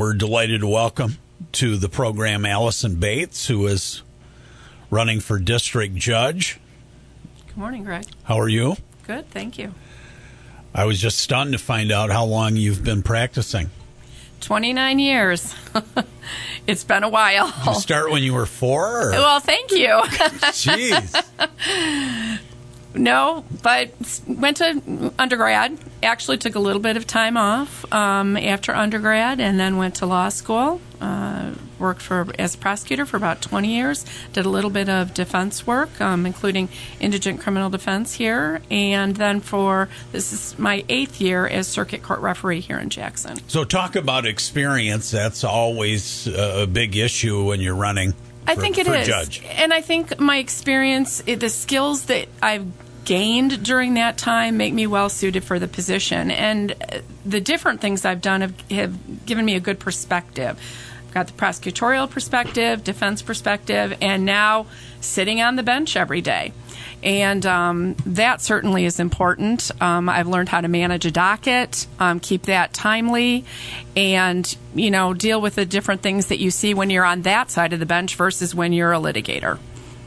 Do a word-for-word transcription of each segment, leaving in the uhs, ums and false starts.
We're delighted to welcome to the program Allison Bates, who is running for district judge. Good morning, Greg. How are you? Good, thank you. I was just stunned to find out how long you've been practicing. twenty-nine years. It's been a while. Did you start when you were four? Or? Well, thank you. Jeez. No, but went to undergrad. Actually took a little bit of time off um, after undergrad and then went to law school. Uh, worked for as a prosecutor for about twenty years. Did a little bit of defense work, um, including indigent criminal defense here. And then for, this is my eighth year as circuit court referee here in Jackson. So talk about experience. That's always a big issue when you're running for, I think it for is. judge. And I think my experience, the skills that I've gained during that time make me well suited for the position, and the different things I've done have, have given me a good perspective. I've got the prosecutorial perspective, defense perspective, and now sitting on the bench every day. And um, that certainly is important. Um, I've learned how to manage a docket, um, keep that timely, and, you know, deal with the different things that you see when you're on that side of the bench versus when you're a litigator.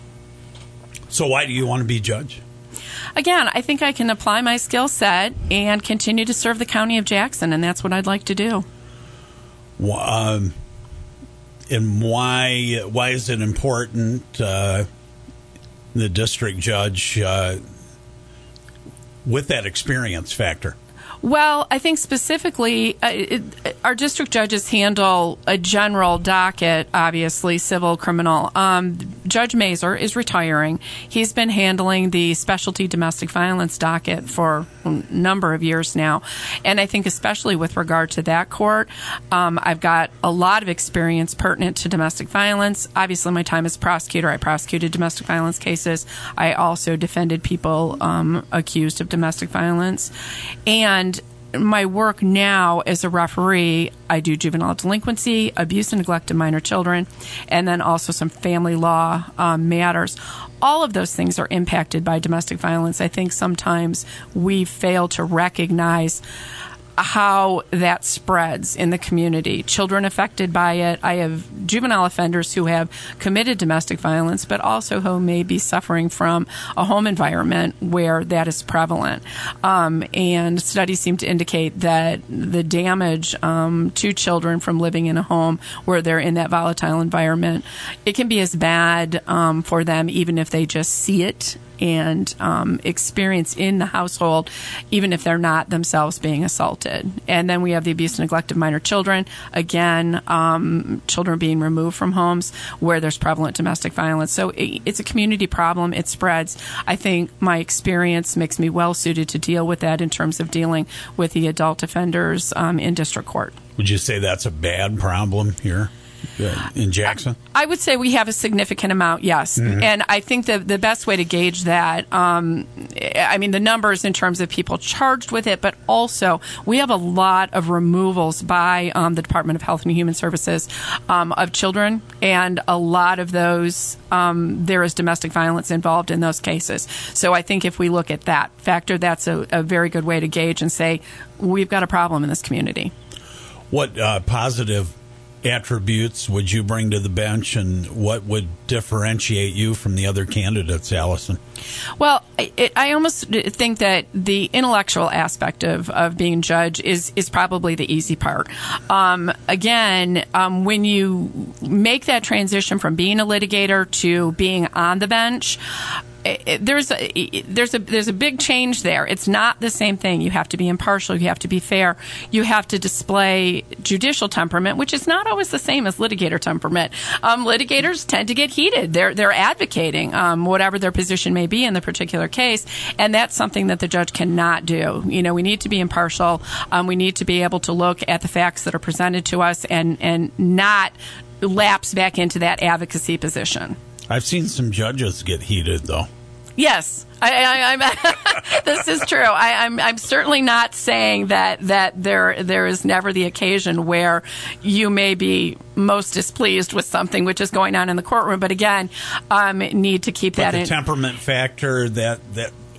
So why do you want to be judge? Again, I think I can apply my skill set and continue to serve the county of Jackson, and that's what I'd like to do. Um, and why why is it important, uh, the district judge, uh, with that experience factor? Well, I think specifically, uh, it, our district judges handle a general docket, obviously, civil, criminal. Um, Judge Mazur is retiring. He's been handling the specialty domestic violence docket for a number of years now. And I think especially with regard to that court, um, I've got a lot of experience pertinent to domestic violence. Obviously, my time as a prosecutor, I prosecuted domestic violence cases. I also defended people um, accused of domestic violence. And my work now as a referee, I do juvenile delinquency, abuse and neglect of minor children, and then also some family law um, matters. All of those things are impacted by domestic violence. I think sometimes we fail to recognize how that spreads in the community. Children affected by it. I have juvenile offenders who have committed domestic violence, but also who may be suffering from a home environment where that is prevalent. Um, and studies seem to indicate that the damage um, to children from living in a home where they're in that volatile environment, it can be as bad um, for them even if they just see it and um, experience in the household, even if they're not themselves being assaulted. And then we have the abuse and neglect of minor children. Again, um, children being removed from homes where there's prevalent domestic violence. So it, it's a community problem. It spreads. I think my experience makes me well suited to deal with that in terms of dealing with the adult offenders um, in district court. Would you say that's a bad problem here in Jackson? I would say we have a significant amount, yes. Mm-hmm. And I think the the best way to gauge that, um, I mean, the numbers in terms of people charged with it, but also we have a lot of removals by um, the Department of Health and Human Services um, of children, and a lot of those, um, there is domestic violence involved in those cases. So I think if we look at that factor, that's a, a very good way to gauge and say, we've got a problem in this community. What uh, positive attributes would you bring to the bench, and what would differentiate you from the other candidates, Allison? Well, I, I almost think that the intellectual aspect of, of being judge is, is probably the easy part. Um, again, um, when you make that transition from being a litigator to being on the bench, It, there's a there's a there's a big change there. It's not the same thing. You have to be impartial. You have to be fair. You have to display judicial temperament, which is not always the same as litigator temperament. Um, litigators tend to get heated. They're they're advocating um, whatever their position may be in the particular case, and that's something that the judge cannot do. You know, we need to be impartial. Um, we need to be able to look at the facts that are presented to us and and not lapse back into that advocacy position. I've seen some judges get heated, though. Yes, I, I, I'm, this is true. I, I'm, I'm certainly not saying that, that there there is never the occasion where you may be most displeased with something which is going on in the courtroom. But again, um, need to keep but that the in. temperament factor, that that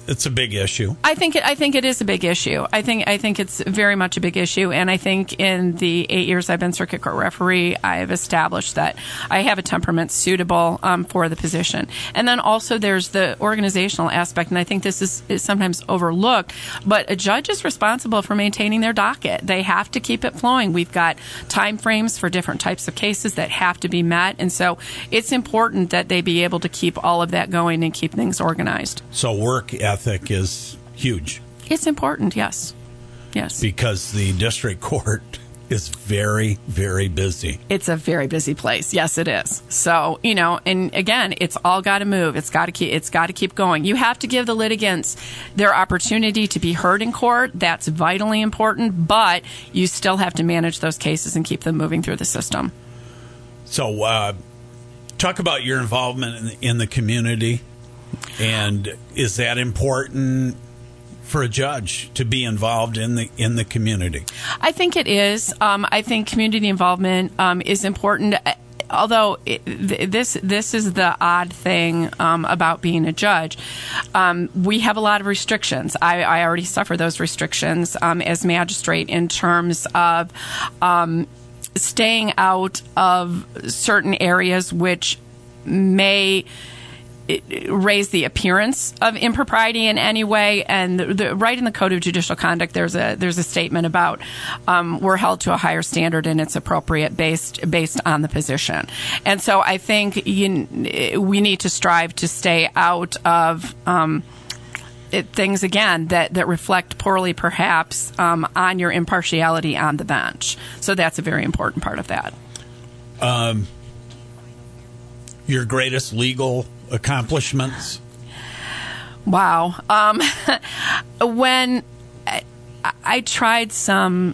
It's a big issue. I think it, I think it is a big issue. I think I think it's very much a big issue, and I think in the eight years I've been circuit court referee, I have established that I have a temperament suitable um, for the position. And then also there's the organizational aspect, and I think this is, is sometimes overlooked. But a judge is responsible for maintaining their docket. They have to keep it flowing. We've got time frames for different types of cases that have to be met, and so it's important that they be able to keep all of that going and keep things organized. So work ethic is huge. It's important, yes. Yes. Because the district court is very, very busy. It's a very busy place. Yes, it is. So, you know, and again, it's all got to move. It's got to keep it's got to keep going. You have to give the litigants their opportunity to be heard in court. That's vitally important, but you still have to manage those cases and keep them moving through the system. So, uh, talk about your involvement in the, in the community. And is that important for a judge to be involved in the in the community? I think it is. Um, I think community involvement um, is important. Although it, th- this this is the odd thing um, about being a judge, um, we have a lot of restrictions. I, I already suffer those restrictions um, as magistrate in terms of um, staying out of certain areas which may raise the appearance of impropriety in any way. And the, the, right in the Code of Judicial Conduct, there's a there's a statement about um, we're held to a higher standard and it's appropriate based based on the position. And so I think you, we need to strive to stay out of um, it, things, again, that, that reflect poorly perhaps um, on your impartiality on the bench. So that's a very important part of that. Um, your greatest legal accomplishments? Wow. Um, when I, I tried some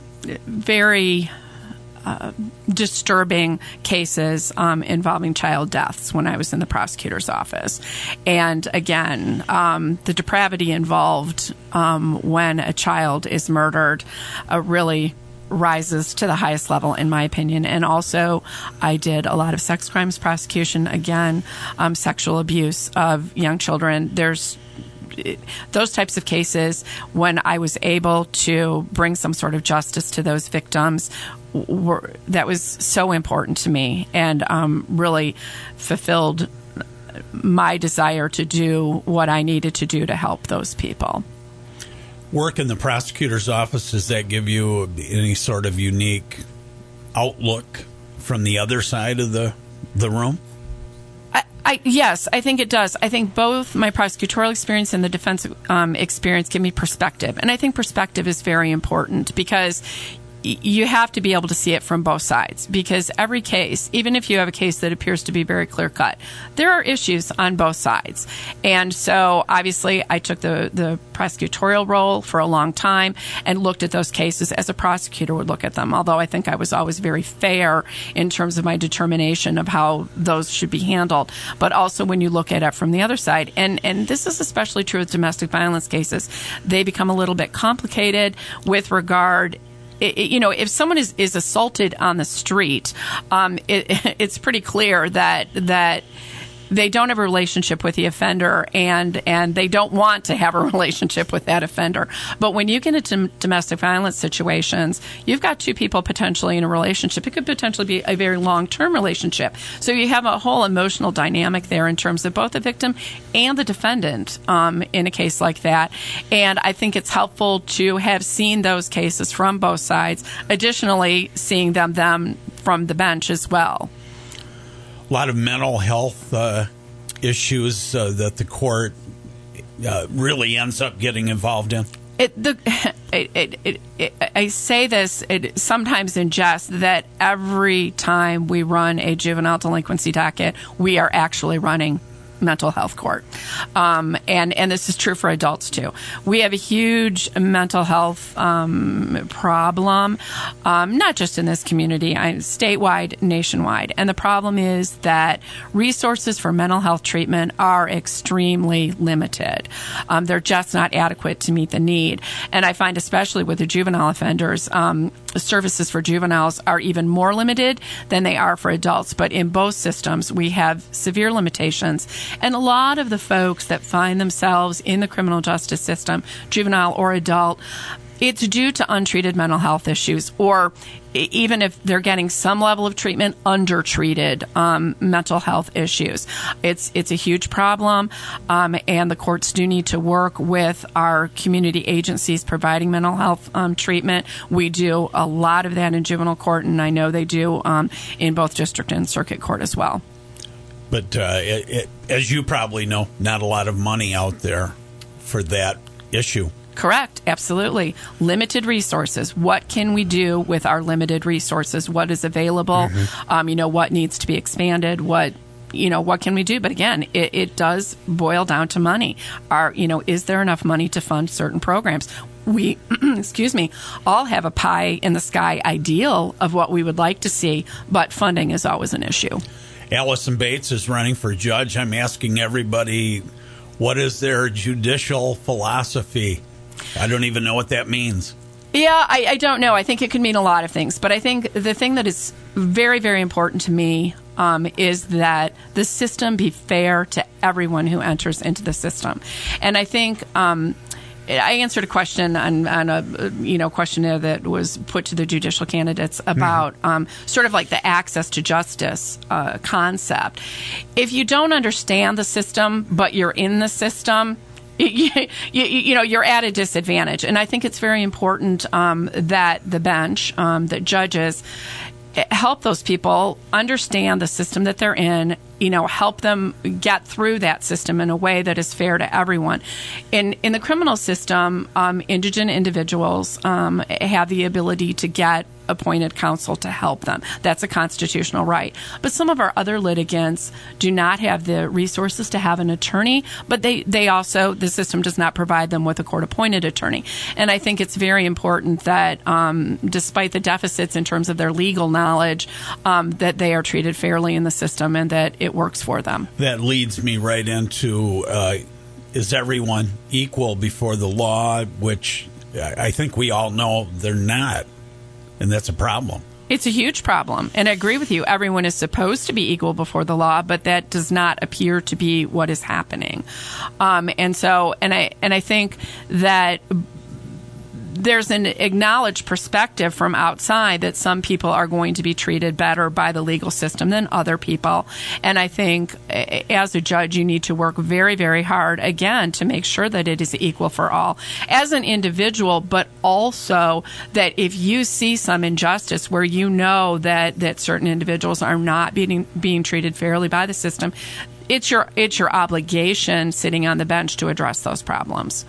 very uh, disturbing cases um, involving child deaths when I was in the prosecutor's office. And again, um, the depravity involved um, when a child is murdered uh, really rises to the highest level, in my opinion. And also, I did a lot of sex crimes prosecution, again, um, sexual abuse of young children. There's those types of cases, when I was able to bring some sort of justice to those victims, were, that was so important to me and um, really fulfilled my desire to do what I needed to do to help those people. Work in the prosecutor's office, does that give you any sort of unique outlook from the other side of the the room? I, I, yes, I think it does. I think both my prosecutorial experience and the defense um, experience give me perspective. And I think perspective is very important because you have to be able to see it from both sides, because every case, even if you have a case that appears to be very clear-cut, there are issues on both sides. And so, obviously, I took the, the prosecutorial role for a long time and looked at those cases as a prosecutor would look at them, although I think I was always very fair in terms of my determination of how those should be handled. But also when you look at it from the other side, and, and this is especially true with domestic violence cases, they become a little bit complicated with regard. It, it, you know, if someone is, is assaulted on the street, um, it, it's pretty clear that that they don't have a relationship with the offender, and and they don't want to have a relationship with that offender. But when you get into domestic violence situations, you've got two people potentially in a relationship. It could potentially be a very long-term relationship. So you have a whole emotional dynamic there in terms of both the victim and the defendant um, in a case like that. And I think it's helpful to have seen those cases from both sides, additionally seeing them, them from the bench as well. A lot of mental health uh, issues uh, that the court uh, really ends up getting involved in. It, the, it, it, it, it, I say this it, sometimes in jest, that every time we run a juvenile delinquency docket, we are actually running mental health court. Um, and, and this is true for adults, too. We have a huge mental health um, problem, um, not just in this community, I, statewide, nationwide. And the problem is that resources for mental health treatment are extremely limited. Um, they're just not adequate to meet the need. And I find, especially with the juvenile offenders, um, services for juveniles are even more limited than they are for adults. But in both systems, we have severe limitations. And a lot of the folks that find themselves in the criminal justice system, juvenile or adult, it's due to untreated mental health issues, or even if they're getting some level of treatment, undertreated um, mental health issues. It's it's a huge problem, um, and the courts do need to work with our community agencies providing mental health um, treatment. We do a lot of that in juvenile court, and I know they do um, in both district and circuit court as well. But uh, it, it, as you probably know, not a lot of money out there for that issue. Correct. Absolutely. Limited resources. What can we do with our limited resources? What is available? Mm-hmm. Um, you know, what needs to be expanded? What, you know, what can we do? But again, it, it does boil down to money. Are, you know, is there enough money to fund certain programs? We, excuse me, all have a pie in the sky ideal of what we would like to see, but funding is always an issue. Allison Bates is running for judge. I'm asking everybody, what is their judicial philosophy? I don't even know what that means. Yeah, I, I don't know. I think it could mean a lot of things. But I think the thing that is very, very important to me um, is that the system be fair to everyone who enters into the system. And I think um, I answered a question on, on a you know questionnaire that was put to the judicial candidates about mm-hmm. um, sort of like the access to justice uh, concept. If you don't understand the system, but you're in the system, You, you, you know, you're at a disadvantage. And I think it's very important um, that the bench, um, that judges, help those people understand the system that they're in, you know, help them get through that system in a way that is fair to everyone. In in the criminal system, um, indigent individuals um, have the ability to get appointed counsel to help them. That's a constitutional right. But some of our other litigants do not have the resources to have an attorney, but they, they also, the system does not provide them with a court-appointed attorney. And I think it's very important that um, despite the deficits in terms of their legal knowledge, um, that they are treated fairly in the system and that it works for them. That leads me right into, uh, is everyone equal before the law, which I think we all know they're not. And that's a problem. It's a huge problem. And I agree with you. Everyone is supposed to be equal before the law, but that does not appear to be what is happening. Um, and so, and I, and I think that there's an acknowledged perspective from outside that some people are going to be treated better by the legal system than other people. And I think as a judge, you need to work very, very hard, again, to make sure that it is equal for all as an individual, but also that if you see some injustice where you know that, that certain individuals are not being, being treated fairly by the system, it's your, it's your obligation sitting on the bench to address those problems.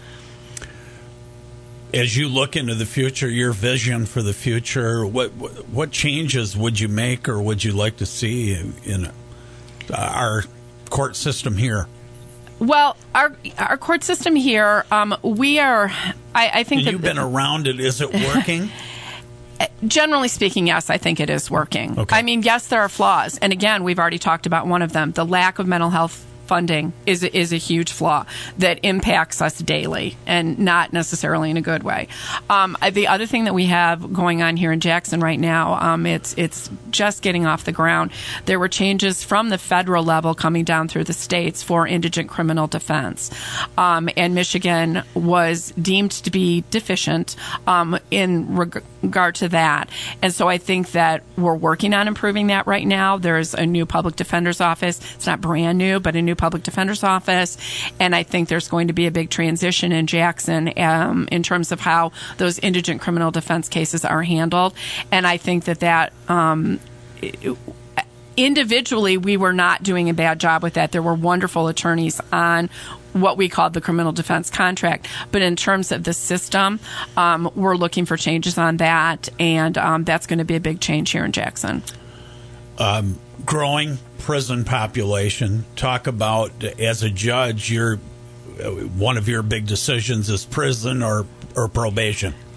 As you look into the future, your vision for the future, what what changes would you make or would you like to see in, in our court system here? Well, our our court system here, um, we are, I, I think... You've that, been around it. Is it working? Generally speaking, yes, I think it is working. Okay. I mean, yes, there are flaws. And again, we've already talked about one of them. The lack of mental health funding is is a huge flaw that impacts us daily and not necessarily in a good way. Um, the other thing that we have going on here in Jackson right now, um, it's it's just getting off the ground. There were changes from the federal level coming down through the states for indigent criminal defense. Um, and Michigan was deemed to be deficient um, in reg- regard to that. And so I think that we're working on improving that right now. There's a new public defender's office. It's not brand new, but a new public defender's office, and I think there's going to be a big transition in Jackson um, in terms of how those indigent criminal defense cases are handled. And I think that that um, individually, we were not doing a bad job with that. There were wonderful attorneys on what we called the criminal defense contract. But in terms of the system, um, we're looking for changes on that, and um, that's going to be a big change here in Jackson. Um, growing prison population. Talk about, as a judge, your one of your big decisions is prison or, or probation.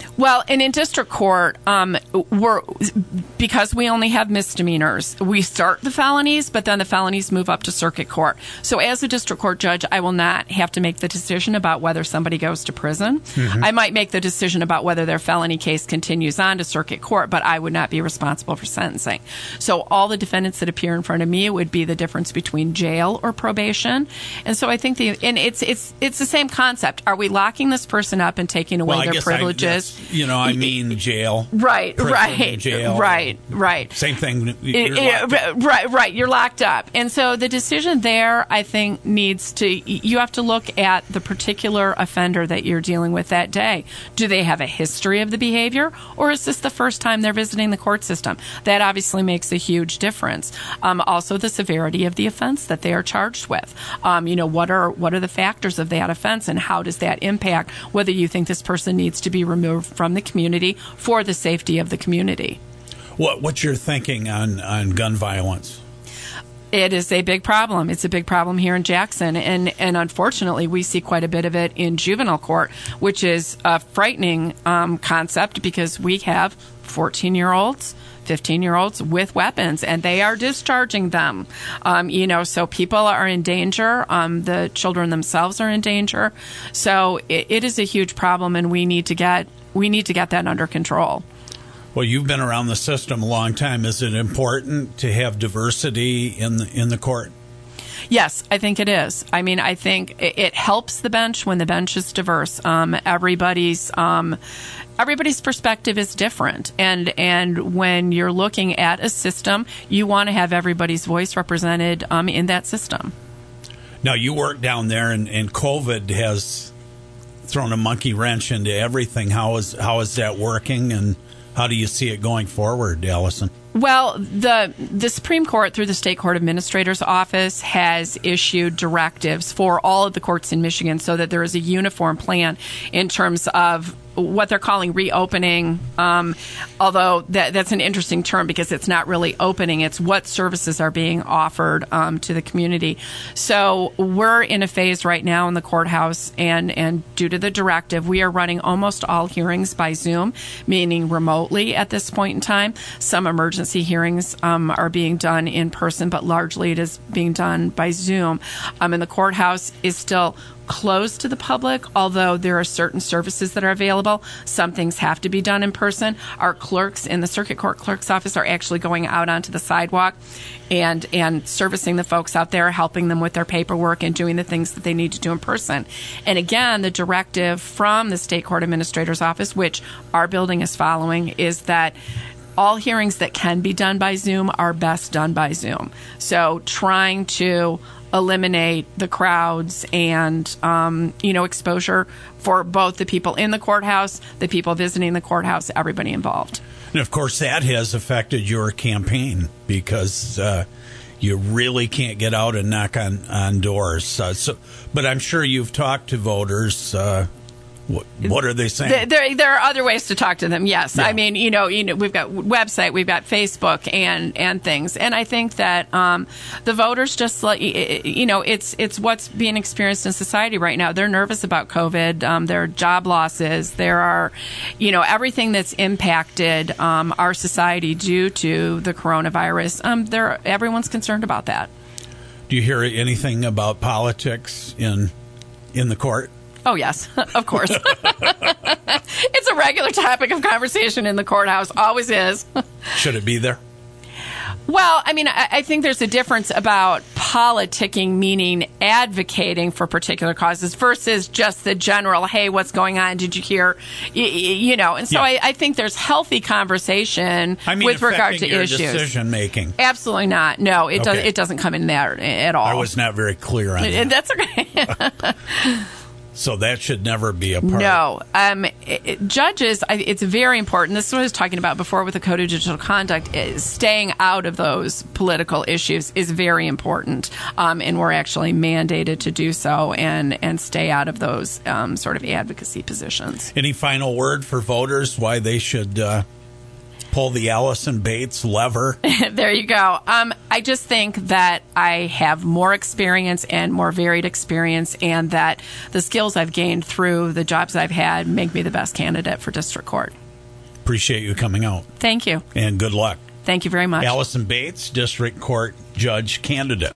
Well, and in district court, um, we're because we only have misdemeanors. We start the felonies, but then the felonies move up to circuit court. So, as a district court judge, I will not have to make the decision about whether somebody goes to prison. Mm-hmm. I might make the decision about whether their felony case continues on to circuit court, but I would not be responsible for sentencing. So, all the defendants that appear in front of me, it would be the difference between jail or probation. And so, I think the and it's it's it's the same concept. Are we locking this person up and taking away well, their privileges? I, You know, I mean jail. Right, prison, right, jail. right, right. Same thing. It, it, right, right. You're locked up. And so the decision there, I think, needs to, you have to look at the particular offender that you're dealing with that day. Do they have a history of the behavior, or is this the first time they're visiting the court system? That obviously makes a huge difference. Um, also, the severity of the offense that they are charged with. Um, you know, what are what are the factors of that offense, and how does that impact whether you think this person needs to be removed from the community for the safety of the community? What what's your thinking on, on gun violence? It is a big problem. It's a big problem here in Jackson, and and unfortunately, we see quite a bit of it in juvenile court, which is a frightening um, concept because we have fourteen-year-olds, fifteen-year-olds with weapons, and they are discharging them. Um, you know, so people are in danger. Um, the children themselves are in danger. So it, it is a huge problem, and we need to get we need to get that under control. Well, you've been around the system a long time. Is it important to have diversity in the, in the court? Yes, I think it is. I mean, I think it, it helps the bench when the bench is diverse. Um, everybody's um, everybody's perspective is different, and and when you're looking at a system, you want to have everybody's voice represented um, in that system. Now, you work down there, and, and COVID has thrown a monkey wrench into everything. How is how is that working, and how do you see it going forward, Allison? Well, the the Supreme Court, through the State Court Administrator's Office, has issued directives for all of the courts in Michigan so that there is a uniform plan in terms of what they're calling reopening, um, although that, that's an interesting term because it's not really opening. It's what services are being offered um, to the community. So we're in a phase right now in the courthouse, and, and due to the directive, we are running almost all hearings by Zoom, meaning remotely at this point in time. Some emergency hearings um, are being done in person, but largely it is being done by Zoom. Um, and the courthouse is still closed to the public, although there are certain services that are available. Some things have to be done in person. Our clerks in the circuit court clerk's office are actually going out onto the sidewalk and and servicing the folks out there, helping them with their paperwork and doing the things that they need to do in person. And again, the directive from the State Court Administrator's Office, which our building is following, is that all hearings that can be done by Zoom are best done by Zoom. So trying to eliminate the crowds and, um, you know, exposure for both the people in the courthouse, the people visiting the courthouse, everybody involved. And, of course, that has affected your campaign because uh, you really can't get out and knock on, on doors. Uh, so, but I'm sure you've talked to voters. Uh, What, what are they saying? There, there are other ways to talk to them. Yes, yeah. I mean, you know, you know, we've got website, we've got Facebook, and and things, and I think that um, the voters just like, you know, it's it's what's being experienced in society right now. They're nervous about COVID. Um, there are job losses. There are, you know, everything that's impacted um, our society due to the coronavirus. Um, there, everyone's concerned about that. Do you hear anything about politics in in the court? Oh, yes, of course. It's a regular topic of conversation in the courthouse. Always is. Should it be there? Well, I mean, I, I think there's a difference about politicking, meaning advocating for particular causes, versus just the general, hey, what's going on? Did you hear? You, you know, and so yeah. I, I think there's healthy conversation I mean, with regard to your issues. Decision making. Absolutely not. No, it, okay. does, it doesn't come in there at all. I was not very clear on that. That's okay. So that should never be a part. No. Um, it, it, judges, I, it's very important. This is what I was talking about before with the Code of Digital Conduct. Is staying out of those political issues is very important. Um, and we're actually mandated to do so and, and stay out of those um, sort of advocacy positions. Any final word for voters why they should uh, pull the Allison Bates lever? There you go. Um, I just think that I have more experience and more varied experience, and that the skills I've gained through the jobs I've had make me the best candidate for district court. Appreciate you coming out. Thank you. And good luck. Thank you very much. Allison Bates, district court judge candidate.